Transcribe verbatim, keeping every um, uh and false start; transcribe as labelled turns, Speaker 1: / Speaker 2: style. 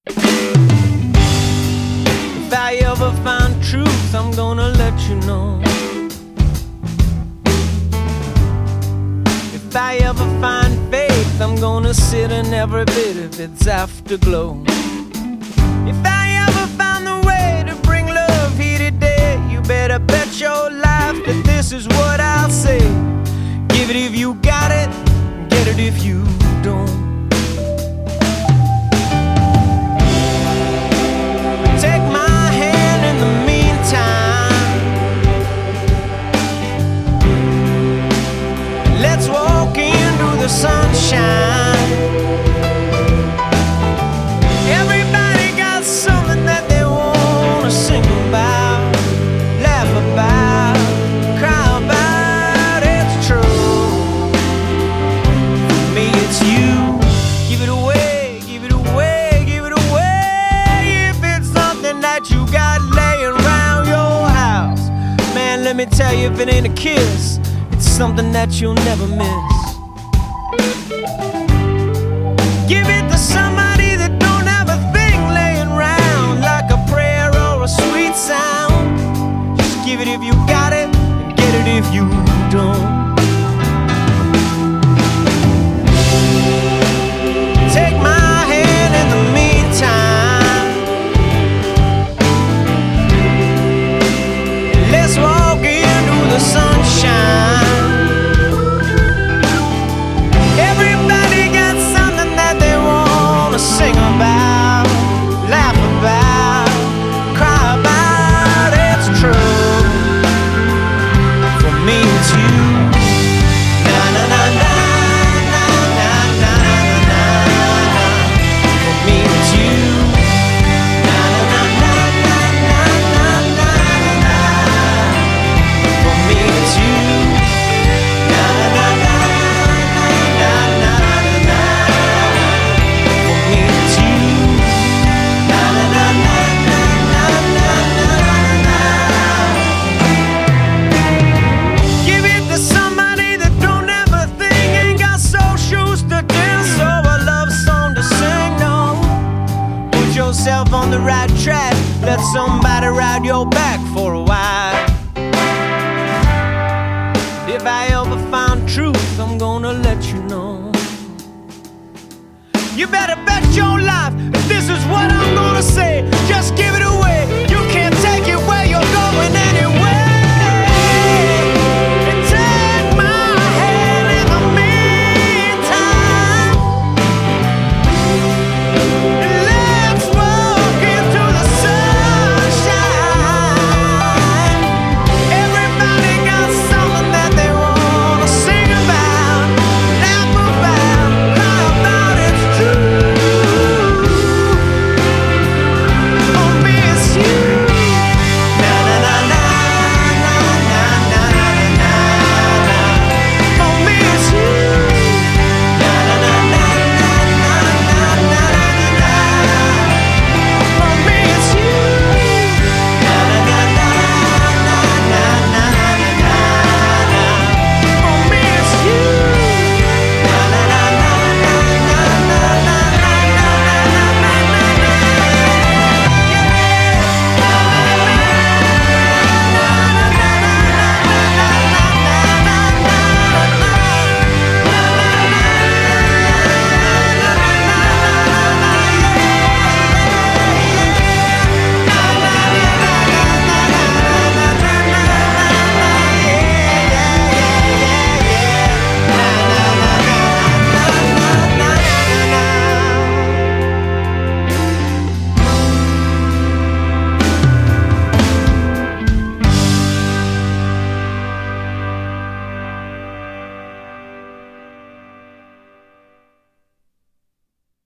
Speaker 1: If I ever find truth, I'm gonna let you know. If I ever find faith, I'm gonna sit in every bit of its afterglow. If I ever found the way to bring love here today, you better bet your life that this is what I'll say. Give it if you got it, get it if you don't. Take my hand in the meantime. Let's walk into the sunshine. Everybody got something that they wanna sing about, laugh about, cry about. It's true. For me, it's you. Give it away, give it away, give it away. If it's something that you got laying around your house, man, let me tell you, if it ain't a kiss, it's something that you'll never miss. Give it to somebody that don't have a thing laying around, like a prayer or a sweet sound. Just give it if you got it, and get it if you don't. Take my hand in the meantime. Let's walk into the sunshine. Everybody got something that they wanna sing about, laugh about, cry about. It's true. For me, it's you. Na na na na na na na na na. For me, it's you. Na na na na na na na na na. For me, it's you. Na na na na na na na na. For me, it's you. Na na na na na na na na. Give it to somebody that don't have a thing, ain't got soul shoes to dance, or a love song to sing. No, put yourself on the right track. Let somebody ride your back for a while. If I ever find truth, I'm gonna let you know. You better bet your life that